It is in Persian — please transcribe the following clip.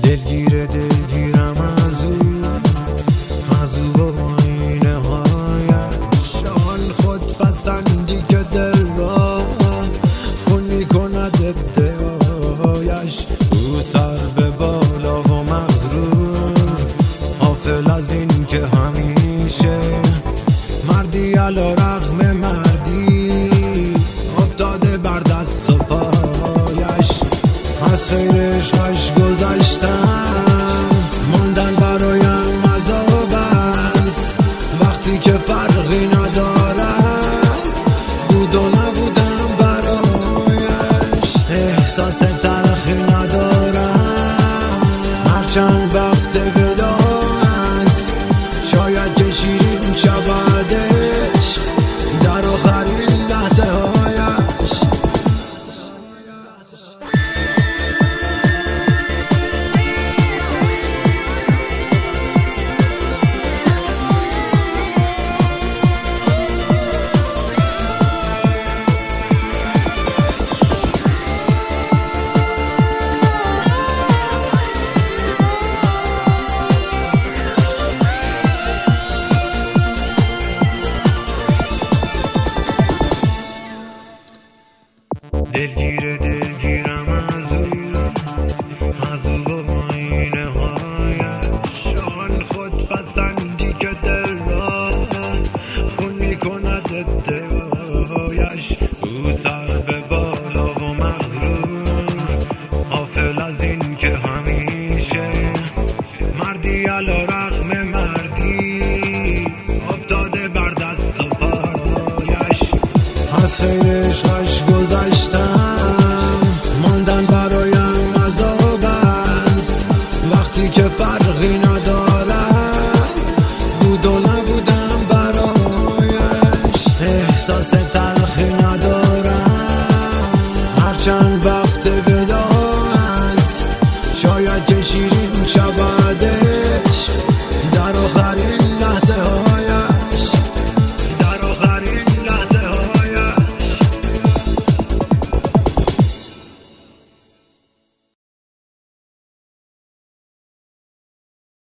دلگیرم از او و آینه هایش. آن خودپسندی که دل را خون میکند ادعایش. او سر به بالا و مغرور، غافل از این که همیشه مردی علی رغم مردی افتاده بر دست و پایش. از خیر عشقش گذشتم، ماندن برایم عذاب است. وقتی که فرقی ندارد بود و نبودم برایش. احساس تلخی ندارد